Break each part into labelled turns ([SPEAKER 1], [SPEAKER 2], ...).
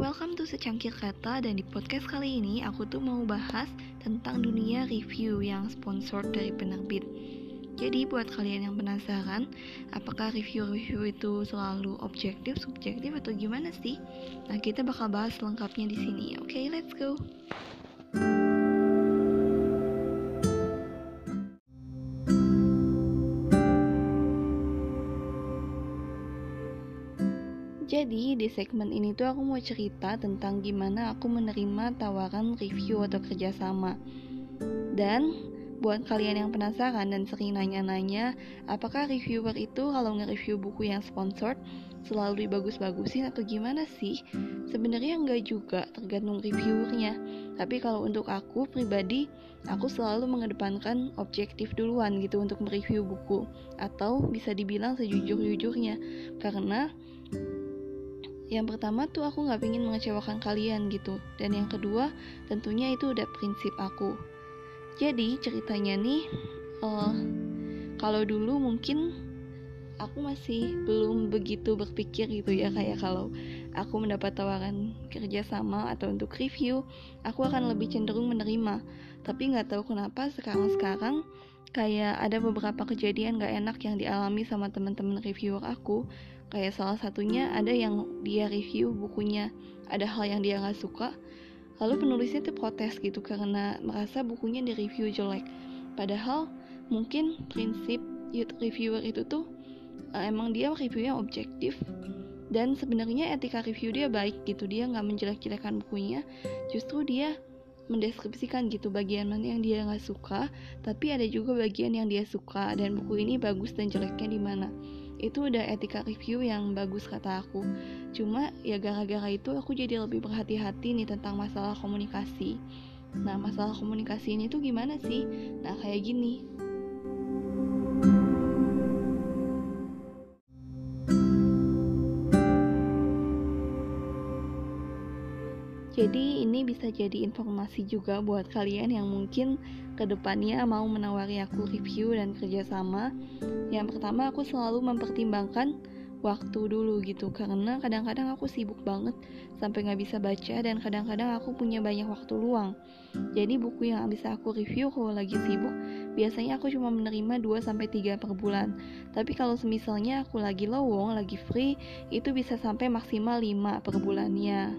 [SPEAKER 1] welcome to Secangkir Kata, dan di podcast kali ini aku tuh mau bahas tentang dunia review yang sponsored dari penerbit. Jadi buat kalian yang penasaran, apakah review-review itu selalu objektif, subjektif, atau gimana sih? Nah, kita bakal bahas lengkapnya di sini. Oke, let's go. Jadi di segmen ini tuh aku mau cerita tentang gimana aku menerima tawaran review atau kerjasama. Dan buat kalian yang penasaran dan sering nanya-nanya, apakah reviewer itu kalau nge-review buku yang sponsored selalu dibagus-bagusin atau gimana sih? Sebenarnya enggak juga, tergantung reviewernya. Tapi kalau untuk aku pribadi, aku selalu mengedepankan objektif duluan gitu untuk mereview buku, atau bisa dibilang sejujur-jujurnya. Karena yang pertama tuh aku gak pengen mengecewakan kalian gitu. Dan yang kedua tentunya itu udah prinsip aku. Jadi ceritanya nih, kalau dulu mungkin aku masih belum begitu berpikir gitu ya, kayak kalau aku mendapat tawaran kerjasama atau untuk review, aku akan lebih cenderung menerima. Tapi gak tahu kenapa sekarang kayak ada beberapa kejadian gak enak yang dialami sama teman-teman reviewer aku. Kayak salah satunya ada yang dia review bukunya, ada hal yang dia gak suka, lalu penulisnya tuh protes gitu karena merasa bukunya di review jelek. Padahal mungkin prinsip reviewer itu tuh emang dia reviewnya objektif, dan sebenarnya etika review dia baik gitu. Dia gak menjelek-jelekan bukunya, justru dia mendeskripsikan gitu bagian mana yang dia gak suka, tapi ada juga bagian yang dia suka, dan buku ini bagus dan jeleknya di mana. Itu udah etika review yang bagus kata aku. Cuma ya gara-gara itu aku jadi lebih berhati-hati nih tentang masalah komunikasi. Nah, masalah komunikasi ini tuh gimana sih? Nah, kayak gini. Jadi ini bisa jadi informasi juga buat kalian yang mungkin kedepannya mau menawari aku review dan kerjasama. Yang pertama, aku selalu mempertimbangkan waktu dulu gitu, karena kadang-kadang aku sibuk banget sampai gak bisa baca, dan kadang-kadang aku punya banyak waktu luang. Jadi buku yang bisa aku review kalau lagi sibuk, biasanya aku cuma menerima 2-3 per bulan. Tapi kalau semisalnya aku lagi lowong, lagi free, itu bisa sampai maksimal 5 per bulannya.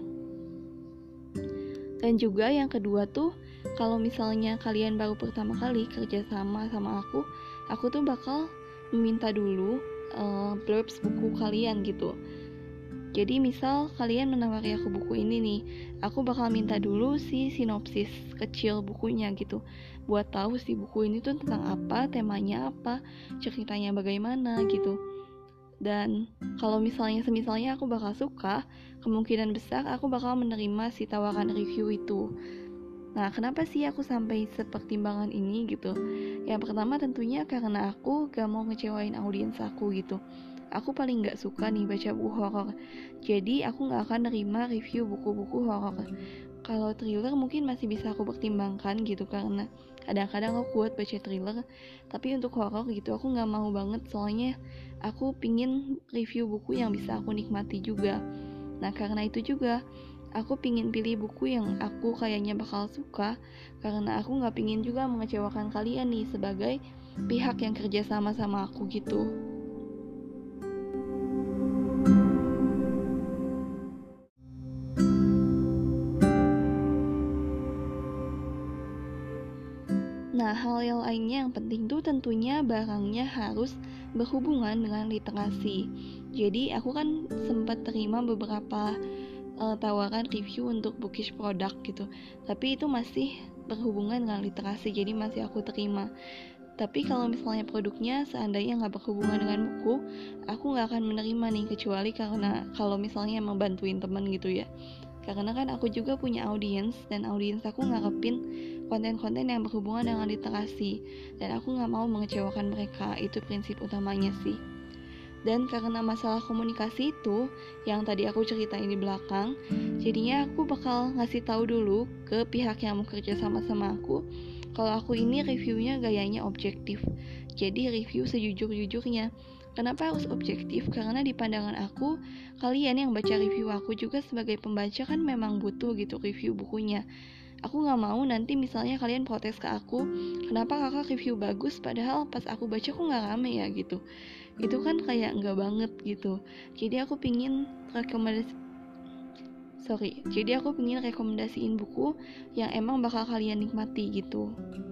[SPEAKER 1] Dan juga yang kedua tuh, kalau misalnya kalian baru pertama kali kerja sama aku tuh bakal meminta dulu blurbs buku kalian gitu. Jadi misal kalian menawari aku buku ini nih, aku bakal minta dulu si sinopsis kecil bukunya gitu, buat tahu si buku ini tuh tentang apa, temanya apa, ceritanya bagaimana gitu. Dan kalau semisalnya aku bakal suka, kemungkinan besar aku bakal menerima si tawaran review itu. Nah, kenapa sih aku sampai sepertimbangan ini gitu? Yang pertama tentunya karena aku gak mau ngecewain audiens aku gitu. Aku paling gak suka nih baca buku horor. Jadi aku gak akan nerima review buku-buku horor. Kalau thriller mungkin masih bisa aku pertimbangkan gitu, karena kadang-kadang aku kuat baca thriller. Tapi untuk horor gitu aku gak mau banget, soalnya aku pingin review buku yang bisa aku nikmati juga. Nah, karena itu juga aku pingin pilih buku yang aku kayaknya bakal suka, karena aku gak pingin juga mengecewakan kalian nih sebagai pihak yang kerja sama aku gitu. Nah, hal yang lainnya yang penting tuh tentunya barangnya harus berhubungan dengan literasi. Jadi aku kan sempat terima beberapa tawaran review untuk bookish product gitu, tapi itu masih berhubungan dengan literasi, jadi masih aku terima. Tapi kalau misalnya produknya seandainya gak berhubungan dengan buku, aku gak akan menerima nih, kecuali karena kalau misalnya emang bantuin temen gitu ya. Karena kan aku juga punya audiens, dan audiens aku ngarepin konten-konten yang berhubungan dengan literasi, dan aku gak mau mengecewakan mereka. Itu prinsip utamanya sih. Dan karena masalah komunikasi itu yang tadi aku ceritain di belakang, jadinya aku bakal ngasih tahu dulu ke pihak yang mau kerja sama aku kalau aku ini reviewnya gayanya objektif. Jadi review sejujur-jujurnya. Kenapa harus objektif? Karena di pandangan aku, kalian yang baca review aku juga sebagai pembaca kan memang butuh gitu review bukunya. Aku gak mau nanti misalnya kalian protes ke aku, kenapa kakak review bagus padahal pas aku baca kok gak rame ya gitu. Itu kan kayak gak banget gitu. Jadi aku pingin rekomendasiin buku yang emang bakal kalian nikmati gitu.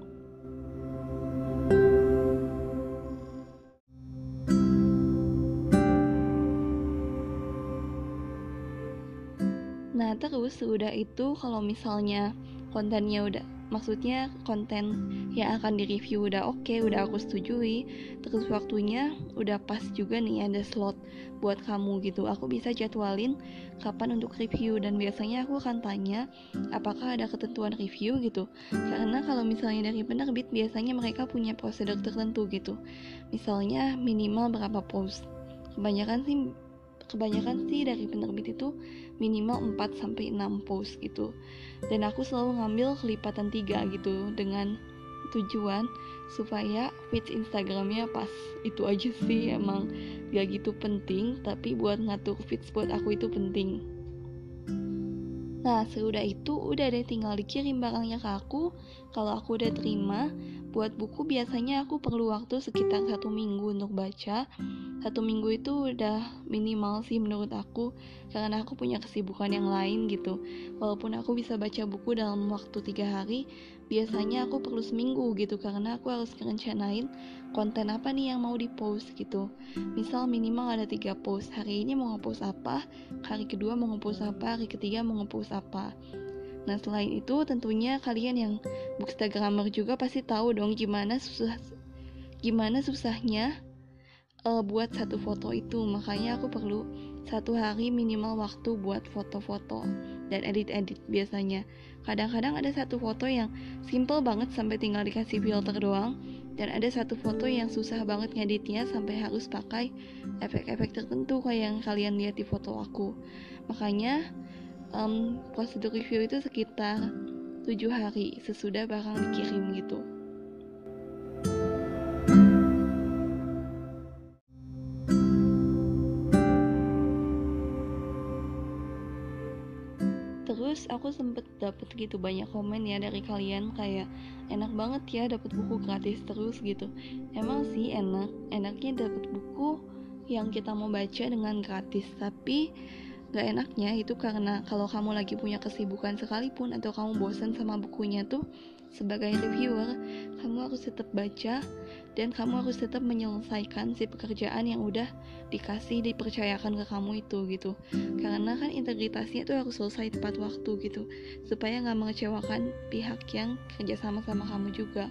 [SPEAKER 1] Nah terus udah itu kalau misalnya kontennya udah, maksudnya konten yang akan direview udah oke, udah aku setujui, terus waktunya udah pas juga nih, ada slot buat kamu gitu, aku bisa jadwalin kapan untuk review. Dan biasanya aku akan tanya apakah ada ketentuan review gitu, karena kalau misalnya dari penerbit biasanya mereka punya prosedur tertentu gitu, misalnya minimal berapa post. Kebanyakan sih dari penerbit itu minimal 4-6 post gitu. Dan aku selalu ngambil kelipatan 3 gitu, dengan tujuan supaya feed Instagramnya pas. Itu aja sih, emang gak gitu penting, tapi buat ngatur feeds buat aku itu penting. Nah sesudah itu udah deh, tinggal dikirim barangnya ke aku. Kalau aku udah terima, buat buku biasanya aku perlu waktu sekitar 1 minggu untuk baca. 1 minggu itu udah minimal sih menurut aku, karena aku punya kesibukan yang lain gitu. Walaupun aku bisa baca buku dalam waktu 3 hari, biasanya aku perlu seminggu gitu, karena aku harus ngerencanain konten apa nih yang mau di-post gitu. Misal minimal ada 3 post, hari ini mau nge-post apa, hari kedua mau nge-post apa, hari ketiga mau nge-post apa. Nah selain itu tentunya kalian yang bookstagrammer juga pasti tahu dong gimana susahnya buat satu foto itu. Makanya aku perlu 1 hari minimal waktu buat foto-foto dan edit-edit biasanya. Kadang-kadang ada satu foto yang simple banget sampai tinggal dikasih filter doang, dan ada satu foto yang susah banget ngeditnya sampai harus pakai efek-efek tertentu kayak yang kalian lihat di foto aku. Makanya prosedur review itu sekitar 7 hari sesudah barang dikirim gitu. Terus aku sempet dapet gitu banyak komen ya dari kalian, kayak enak banget ya dapet buku gratis terus gitu. Emang sih enaknya dapet buku yang kita mau baca dengan gratis, tapi gak enaknya itu karena kalau kamu lagi punya kesibukan sekalipun atau kamu bosan sama bukunya tuh, sebagai reviewer kamu harus tetap baca dan kamu harus tetap menyelesaikan si pekerjaan yang udah dipercayakan ke kamu itu gitu. Karena kan integritasnya itu harus selesai tepat waktu gitu, supaya gak mengecewakan pihak yang kerja sama kamu juga.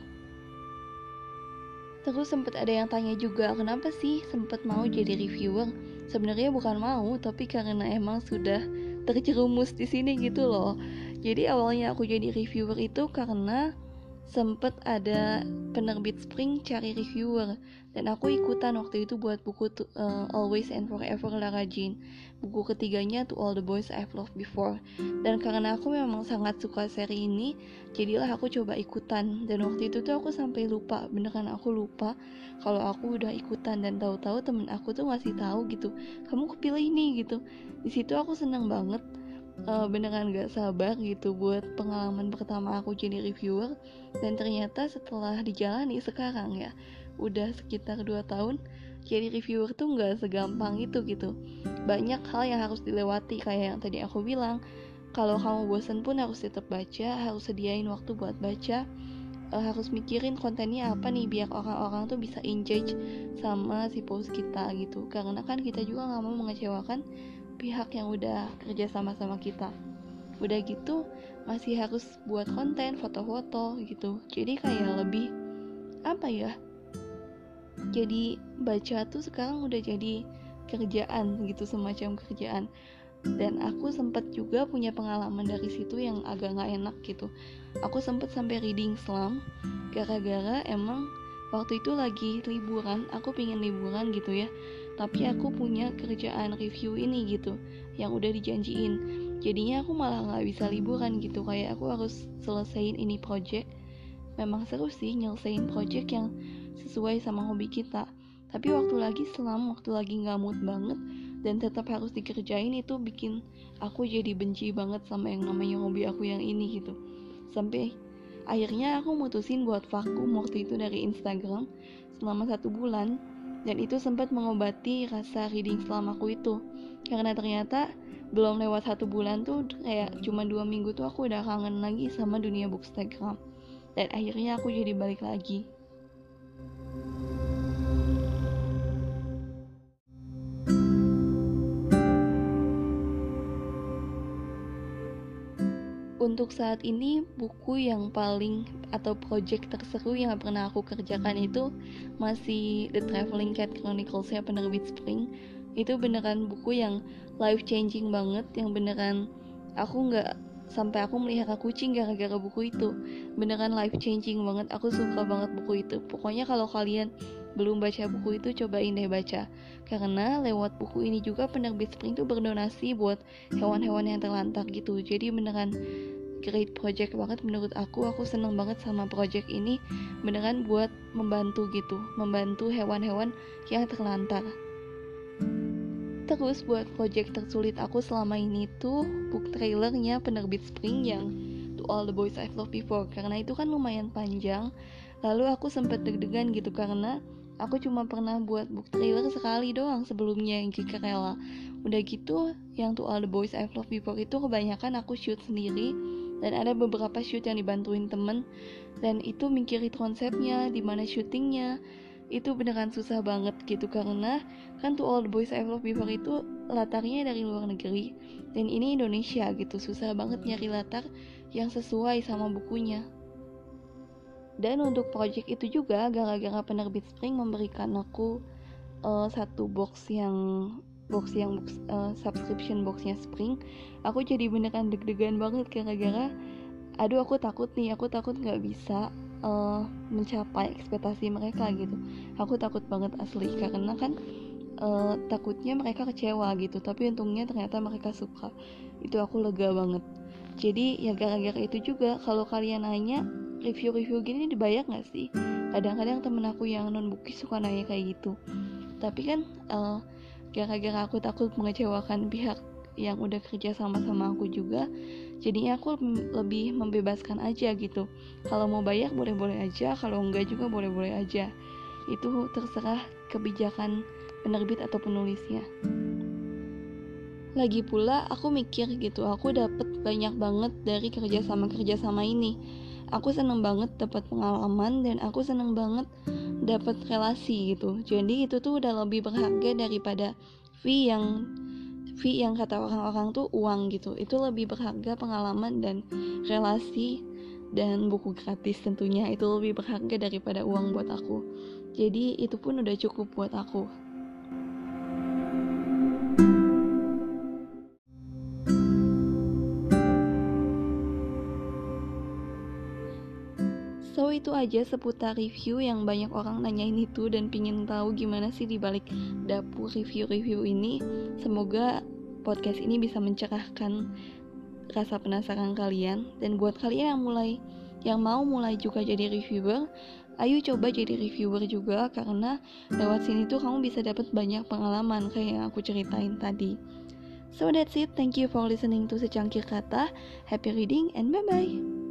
[SPEAKER 1] Terus sempet ada yang tanya juga, kenapa sih sempet mau jadi reviewer? Sebenarnya bukan mau, tapi karena emang sudah terjerumus di sini gitu loh. Jadi awalnya aku jadi reviewer itu karena sempet ada penerbit Spring cari reviewer, dan aku ikutan waktu itu buat buku Always and Forever Lara Jean, buku ketiganya To All the Boys I've Loved Before. Dan karena aku memang sangat suka seri ini, jadilah aku coba ikutan. Dan waktu itu tuh aku sampai lupa, beneran aku lupa kalau aku udah ikutan, dan tahu-tahu temen aku tuh ngasih tahu gitu, kamu kepilih nih gitu. Di situ aku seneng banget, beneran gak sabar gitu buat pengalaman pertama aku jadi reviewer. Dan ternyata setelah dijalani sekarang ya udah sekitar 2 tahun jadi reviewer tuh gak segampang itu gitu. Banyak hal yang harus dilewati, kayak yang tadi aku bilang, kalau kamu bosan pun harus tetap baca, harus sediain waktu buat baca, harus mikirin kontennya apa nih biar orang-orang tuh bisa engage sama si post kita gitu. Karena kan kita juga gak mau mengecewakan pihak yang udah kerja sama kita. Udah gitu masih harus buat konten foto-foto gitu. Jadi kayak lebih apa ya, jadi baca tuh sekarang udah jadi kerjaan gitu, semacam kerjaan. Dan aku sempet juga punya pengalaman dari situ yang agak gak enak gitu. Aku sempet sampai reading slump gara-gara emang waktu itu lagi liburan, aku pingin liburan gitu ya, tapi aku punya kerjaan review ini gitu yang udah dijanjiin. Jadinya aku malah gak bisa liburan gitu, kayak aku harus selesaiin ini project. Memang seru sih nyelesain project yang sesuai sama hobi kita, Tapi selama waktu lagi nggak mood banget dan tetap harus dikerjain, itu bikin aku jadi benci banget sama yang namanya hobi aku yang ini gitu. Sampai akhirnya aku mutusin buat vakum waktu itu dari Instagram selama 1 bulan, dan itu sempat mengobati rasa reading selama aku itu. Karena ternyata belum lewat 1 bulan tuh, kayak cuma 2 minggu tuh aku udah kangen lagi sama dunia Bookstagram. Dan akhirnya aku jadi balik lagi. Untuk saat ini, buku yang paling atau project terseru yang pernah aku kerjakan itu masih The Traveling Cat Chronicles-nya penerbit Spring. Itu beneran buku yang life changing banget, yang beneran aku nggak sampai aku melihara kucing gara-gara buku itu. Beneran life changing banget, aku suka banget buku itu. Pokoknya kalau kalian belum baca buku itu, cobain deh baca. Karena lewat buku ini juga penerbit Spring tuh berdonasi buat hewan-hewan yang terlantar gitu. Jadi beneran great project banget menurut aku. Aku seneng banget sama project ini, beneran buat membantu hewan-hewan yang terlantar. Terus buat project tersulit aku selama ini tuh book trailernya penerbit Spring yang To All the Boys I've Loved Before, karena itu kan lumayan panjang. Lalu aku sempet deg-degan gitu karena aku cuma pernah buat book trailer sekali doang sebelumnya yang Jika Rela. Udah gitu yang To All the Boys I've Loved Before itu kebanyakan aku shoot sendiri, dan ada beberapa shoot yang dibantuin temen, dan itu mikirin konsepnya, dimana syutingnya, itu beneran susah banget gitu. Karena kan To All the Boys I've Loved Before itu latarnya dari luar negeri, dan ini Indonesia gitu, susah banget nyari latar yang sesuai sama bukunya. Dan untuk project itu juga gara-gara penerbit Spring memberikan aku satu subscription boxnya Spring, aku jadi beneran deg-degan banget gara-gara aku takut nggak bisa mencapai ekspektasi mereka gitu. Aku takut banget asli, karena kan takutnya mereka kecewa gitu, tapi untungnya ternyata mereka suka. Itu aku lega banget. Jadi ya gara-gara itu juga, kalau kalian nanya review-review gini dibayar gak sih? Kadang-kadang temen aku yang non-bookies suka nanya kayak gitu. Tapi kan gara-gara aku takut mengecewakan pihak yang udah kerja sama aku juga, jadinya aku lebih membebaskan aja gitu. Kalau mau bayar boleh-boleh aja, kalau enggak juga boleh-boleh aja. Itu terserah kebijakan penerbit atau penulisnya. Lagi pula aku mikir gitu, aku dapet banyak banget dari kerjasama ini. Aku seneng banget dapat pengalaman, dan aku seneng banget dapat relasi gitu. Jadi itu tuh udah lebih berharga daripada fee yang kata orang-orang tuh uang gitu. Itu lebih berharga pengalaman dan relasi, dan buku gratis tentunya itu lebih berharga daripada uang buat aku. Jadi itu pun udah cukup buat aku. So itu aja seputar review yang banyak orang nanyain itu dan pingin tahu gimana sih dibalik dapur review-review ini. Semoga podcast ini bisa mencerahkan rasa penasaran kalian. Dan buat kalian yang mau mulai juga jadi reviewer, ayo coba jadi reviewer juga, karena lewat sini tuh kamu bisa dapat banyak pengalaman kayak yang aku ceritain tadi. So that's it, thank you for listening to Secangkir Kata. Happy reading and bye-bye.